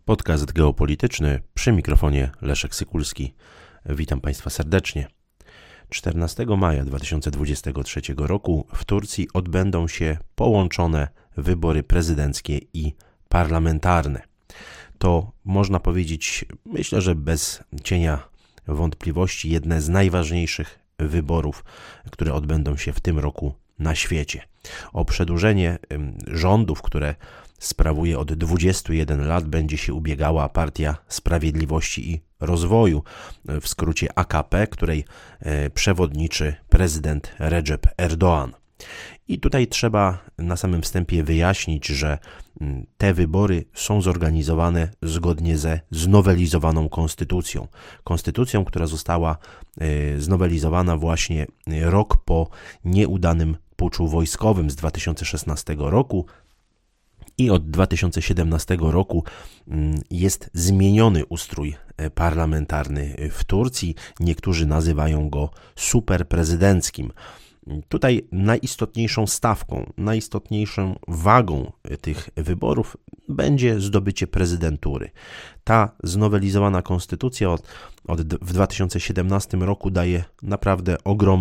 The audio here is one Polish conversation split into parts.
Podcast geopolityczny, przy mikrofonie Leszek Sykulski. Witam Państwa serdecznie. 14 maja 2023 roku w Turcji odbędą się połączone wybory prezydenckie i parlamentarne. To można powiedzieć, myślę, że bez cienia wątpliwości, jedne z najważniejszych wyborów, które odbędą się w tym roku na świecie. O przedłużenie rządów, które sprawuje od 21 lat, będzie się ubiegała Partia Sprawiedliwości i Rozwoju, w skrócie AKP, której przewodniczy prezydent Recep Erdoğan. I tutaj trzeba na samym wstępie wyjaśnić, że te wybory są zorganizowane zgodnie ze znowelizowaną konstytucją. Konstytucją, która została znowelizowana właśnie rok po nieudanym puczu wojskowym z 2016 roku. I od 2017 roku jest zmieniony ustrój parlamentarny w Turcji. Niektórzy nazywają go superprezydenckim. Tutaj najistotniejszą stawką, najistotniejszą wagą tych wyborów będzie zdobycie prezydentury. Ta znowelizowana konstytucja w 2017 roku daje naprawdę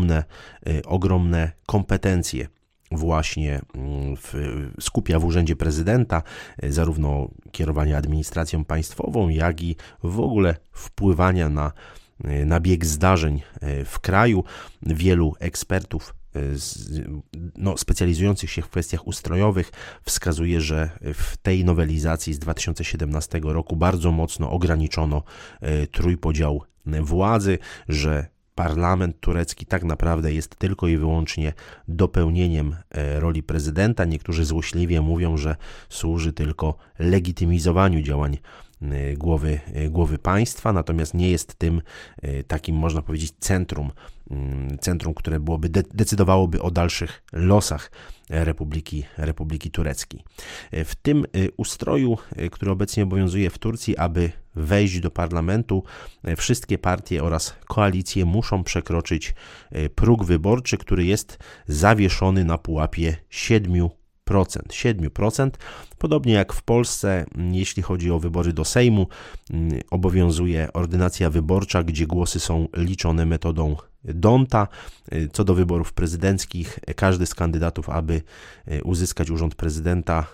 ogromne kompetencje. Właśnie skupia w urzędzie prezydenta zarówno kierowanie administracją państwową, jak i w ogóle wpływania na bieg zdarzeń w kraju. Wielu ekspertów specjalizujących się w kwestiach ustrojowych wskazuje, że w tej nowelizacji z 2017 roku bardzo mocno ograniczono trójpodział władzy, że parlament turecki tak naprawdę jest tylko i wyłącznie dopełnieniem roli prezydenta. Niektórzy złośliwie mówią, że służy tylko legitymizowaniu działań głowy państwa, natomiast nie jest tym takim, można powiedzieć, centrum, które decydowałoby o dalszych losach Republiki Tureckiej. W tym ustroju, który obecnie obowiązuje w Turcji, aby wejść do parlamentu, wszystkie partie oraz koalicje muszą przekroczyć próg wyborczy, który jest zawieszony na pułapie 7%. Podobnie jak w Polsce, jeśli chodzi o wybory do Sejmu, obowiązuje ordynacja wyborcza, gdzie głosy są liczone metodą D'Hondta. Co do wyborów prezydenckich, każdy z kandydatów, aby uzyskać urząd prezydenta,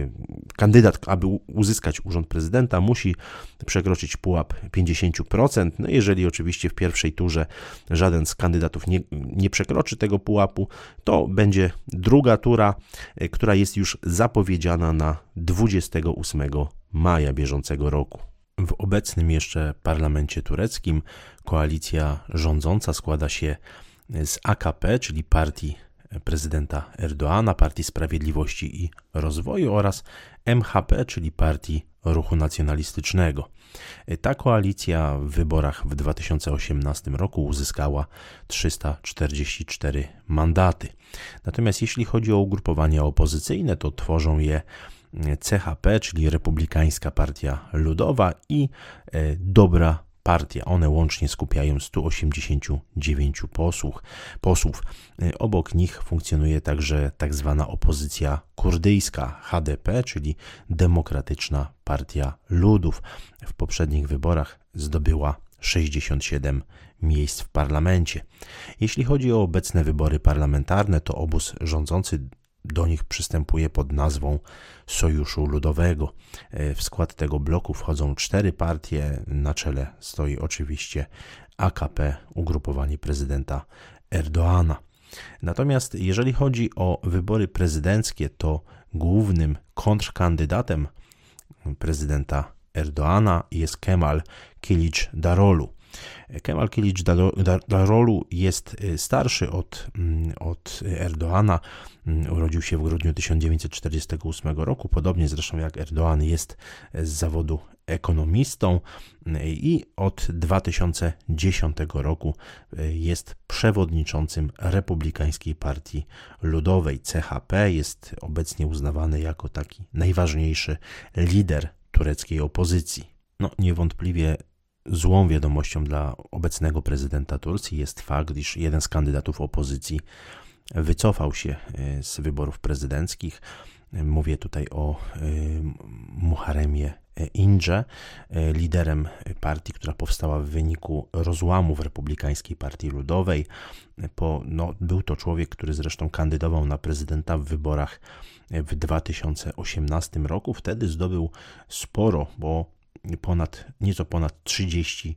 musi przekroczyć pułap 50%. No jeżeli oczywiście w pierwszej turze żaden z kandydatów nie przekroczy tego pułapu, to będzie druga tura, która jest już zapowiedziana na 28 maja bieżącego roku. W obecnym jeszcze parlamencie tureckim koalicja rządząca składa się z AKP, czyli partii prezydenta Erdoğana, Partii Sprawiedliwości i Rozwoju, oraz MHP, czyli partii Ruchu Nacjonalistycznego. Ta koalicja w wyborach w 2018 roku uzyskała 344 mandaty. Natomiast jeśli chodzi o ugrupowania opozycyjne, to tworzą je CHP, czyli Republikańska Partia Ludowa, i Dobra Partia. One łącznie skupiają 189 posłów. Obok nich funkcjonuje także tak zwana opozycja kurdyjska, HDP, czyli Demokratyczna Partia Ludów. W poprzednich wyborach zdobyła 67 miejsc w parlamencie. Jeśli chodzi o obecne wybory parlamentarne, to obóz rządzący do nich przystępuje pod nazwą Sojuszu Ludowego. W skład tego bloku wchodzą 4 partie. Na czele stoi oczywiście AKP, ugrupowanie prezydenta Erdoğana. Natomiast jeżeli chodzi o wybory prezydenckie, to głównym kontrkandydatem prezydenta Erdoğana jest Kemal Kılıçdaroğlu. Kemal Kılıçdaroğlu jest starszy od Erdoğana. Urodził się w grudniu 1948 roku, podobnie zresztą jak Erdoğan jest z zawodu ekonomistą i od 2010 roku jest przewodniczącym Republikańskiej Partii Ludowej. CHP jest obecnie uznawany jako taki najważniejszy lider tureckiej opozycji. Niewątpliwie złą wiadomością dla obecnego prezydenta Turcji jest fakt, iż jeden z kandydatów opozycji wycofał się z wyborów prezydenckich. Mówię tutaj o Muharremie Indże, liderem partii, która powstała w wyniku rozłamu w Republikańskiej Partii Ludowej. Był to człowiek, który zresztą kandydował na prezydenta w wyborach w 2018 roku. Wtedy zdobył sporo, bo nieco ponad 30%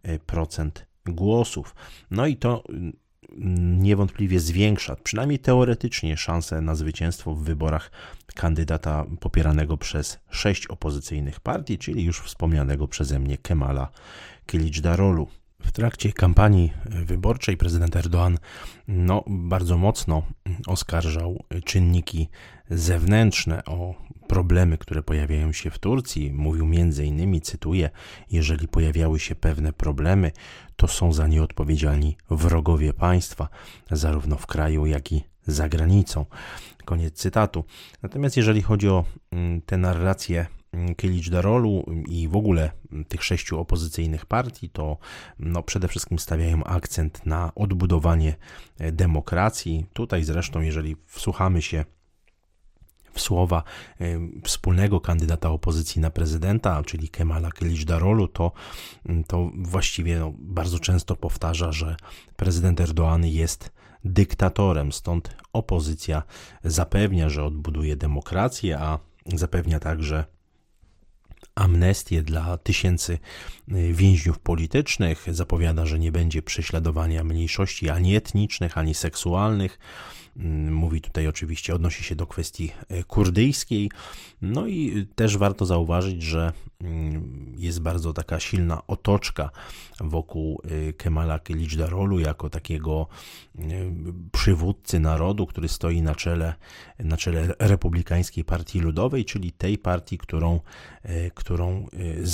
głosów. No i to niewątpliwie zwiększa, przynajmniej teoretycznie, szanse na zwycięstwo w wyborach kandydata popieranego przez 6 opozycyjnych partii, czyli już wspomnianego przeze mnie Kemala Kilicdaroglu. W trakcie kampanii wyborczej prezydent Erdoğan bardzo mocno oskarżał czynniki zewnętrzne o problemy, które pojawiają się w Turcji. Mówił m.in., cytuję, jeżeli pojawiały się pewne problemy, to są za nie odpowiedzialni wrogowie państwa, zarówno w kraju, jak i za granicą. Koniec cytatu. Natomiast jeżeli chodzi o tę narrację Kilicdaroglu i w ogóle tych 6 opozycyjnych partii, to przede wszystkim stawiają akcent na odbudowanie demokracji. Tutaj zresztą, jeżeli wsłuchamy się w słowa wspólnego kandydata opozycji na prezydenta, czyli Kemala Kilicdaroglu, to właściwie bardzo często powtarza, że prezydent Erdoğan jest dyktatorem, stąd opozycja zapewnia, że odbuduje demokrację, a zapewnia także amnestię dla tysięcy więźniów politycznych, zapowiada, że nie będzie prześladowania mniejszości ani etnicznych, ani seksualnych. Mówi tutaj oczywiście, odnosi się do kwestii kurdyjskiej. No i też warto zauważyć, że jest bardzo taka silna otoczka wokół Kemala Kilicdaroglu jako takiego przywódcy narodu, który stoi na czele Republikańskiej Partii Ludowej, czyli tej partii, którą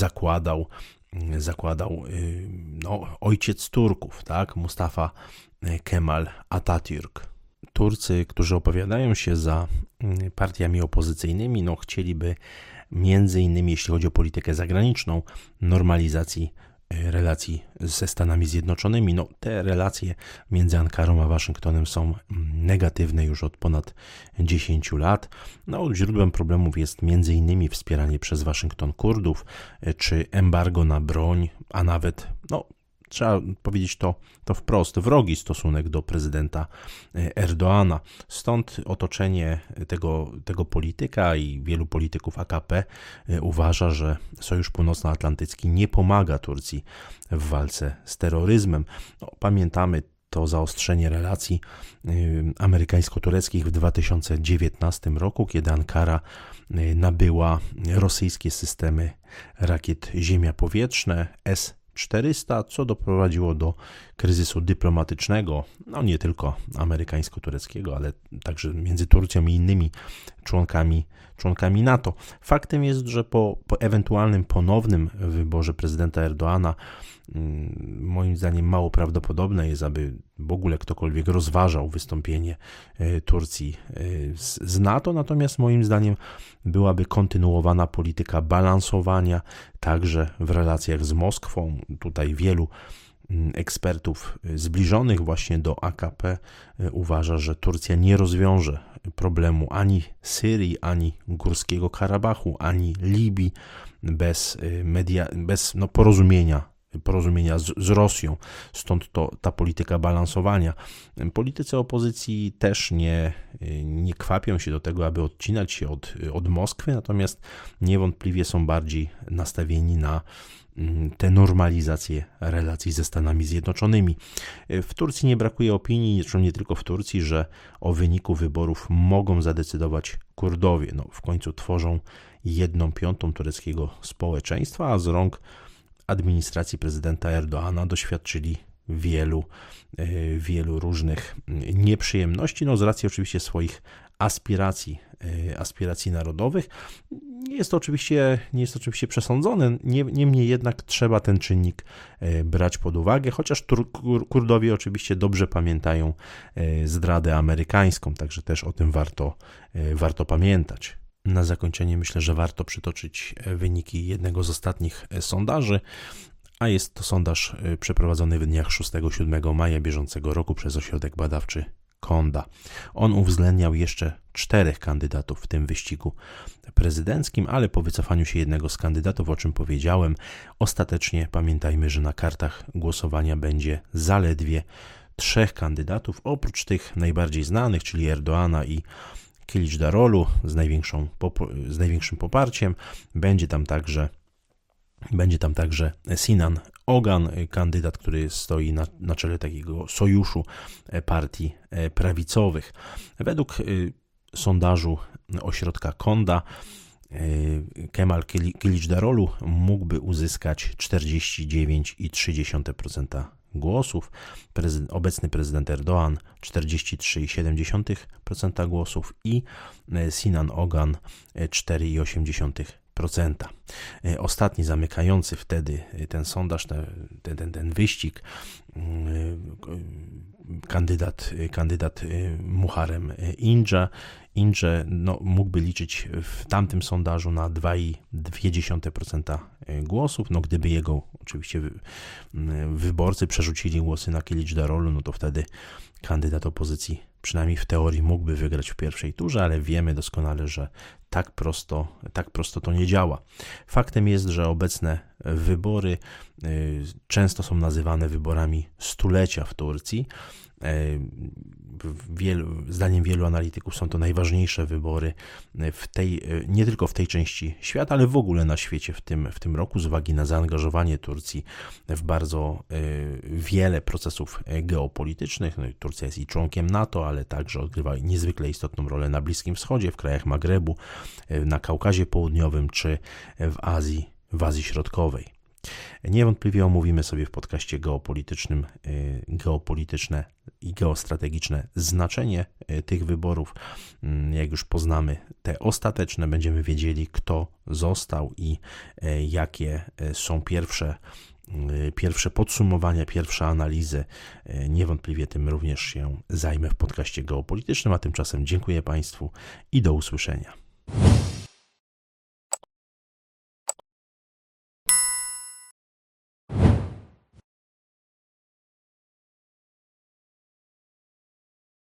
zakładał ojciec Turków, tak? Mustafa Kemal Atatürk. Turcy, którzy opowiadają się za partiami opozycyjnymi, chcieliby między innymi, jeśli chodzi o politykę zagraniczną, normalizacji relacji ze Stanami Zjednoczonymi. Te relacje między Ankarą a Waszyngtonem są negatywne już od ponad 10 lat. Źródłem problemów jest między innymi wspieranie przez Waszyngton Kurdów, czy embargo na broń, a nawet trzeba powiedzieć to wprost, wrogi stosunek do prezydenta Erdoğana. Stąd otoczenie tego polityka i wielu polityków AKP uważa, że Sojusz Północnoatlantycki nie pomaga Turcji w walce z terroryzmem. Pamiętamy to zaostrzenie relacji amerykańsko-tureckich w 2019 roku, kiedy Ankara nabyła rosyjskie systemy rakiet ziemia-powietrzne S-400, co doprowadziło do kryzysu dyplomatycznego, nie tylko amerykańsko-tureckiego, ale także między Turcją i innymi członkami NATO. Faktem jest, że po ewentualnym ponownym wyborze prezydenta Erdoğana moim zdaniem mało prawdopodobne jest, aby w ogóle ktokolwiek rozważał wystąpienie Turcji z NATO, natomiast moim zdaniem byłaby kontynuowana polityka balansowania także w relacjach z Moskwą. Tutaj wielu ekspertów zbliżonych właśnie do AKP uważa, że Turcja nie rozwiąże problemu ani Syrii, ani Górskiego Karabachu, ani Libii bez porozumienia z Rosją. Stąd ta polityka balansowania. Politycy opozycji też nie kwapią się do tego, aby odcinać się od Moskwy, natomiast niewątpliwie są bardziej nastawieni na tę normalizację relacji ze Stanami Zjednoczonymi. W Turcji nie brakuje opinii, zresztą nie tylko w Turcji, że o wyniku wyborów mogą zadecydować Kurdowie. W końcu tworzą 1/5 tureckiego społeczeństwa, a z rąk administracji prezydenta Erdoğana doświadczyli wielu różnych nieprzyjemności, z racji oczywiście swoich aspiracji narodowych. Nie jest to oczywiście przesądzone, niemniej jednak trzeba ten czynnik brać pod uwagę, chociaż Kurdowie oczywiście dobrze pamiętają zdradę amerykańską, także też o tym warto pamiętać. Na zakończenie myślę, że warto przytoczyć wyniki jednego z ostatnich sondaży, a jest to sondaż przeprowadzony w dniach 6-7 maja bieżącego roku przez ośrodek badawczy Konda. On uwzględniał jeszcze 4 kandydatów w tym wyścigu prezydenckim, ale po wycofaniu się jednego z kandydatów, o czym powiedziałem, ostatecznie pamiętajmy, że na kartach głosowania będzie zaledwie 3 kandydatów, oprócz tych najbardziej znanych, czyli Erdoğana i Kılıçdaroğlu z największym poparciem. Będzie tam także Sinan Ogan, kandydat, który stoi na czele takiego sojuszu partii prawicowych. Według sondażu ośrodka Konda Kemal Kılıçdaroğlu mógłby uzyskać 49,3% głosów, obecny prezydent Erdoğan 43,7% głosów i Sinan Ogan 4,8%. Ostatni zamykający wtedy ten sondaż, ten wyścig, kandydat Muharrem Ince mógłby liczyć w tamtym sondażu na 2,2% głosów. Gdyby jego oczywiście wyborcy przerzucili głosy na Kılıçdaroğlu, to wtedy kandydat opozycji przynajmniej w teorii mógłby wygrać w pierwszej turze, ale wiemy doskonale, że tak prosto to nie działa. Faktem jest, że obecne wybory często są nazywane wyborami stulecia w Turcji. Zdaniem wielu analityków są to najważniejsze wybory nie tylko w tej części świata, ale w ogóle na świecie w tym roku, z uwagi na zaangażowanie Turcji w bardzo wiele procesów geopolitycznych. Turcja jest i członkiem NATO, ale także odgrywa niezwykle istotną rolę na Bliskim Wschodzie, w krajach Magrebu, na Kaukazie Południowym czy w Azji Środkowej. Niewątpliwie omówimy sobie w podcaście geopolitycznym geopolityczne i geostrategiczne znaczenie tych wyborów. Jak już poznamy te ostateczne, będziemy wiedzieli, kto został i jakie są pierwsze podsumowania, pierwsze analizy. Niewątpliwie tym również się zajmę w podcaście geopolitycznym, a tymczasem dziękuję Państwu i do usłyszenia.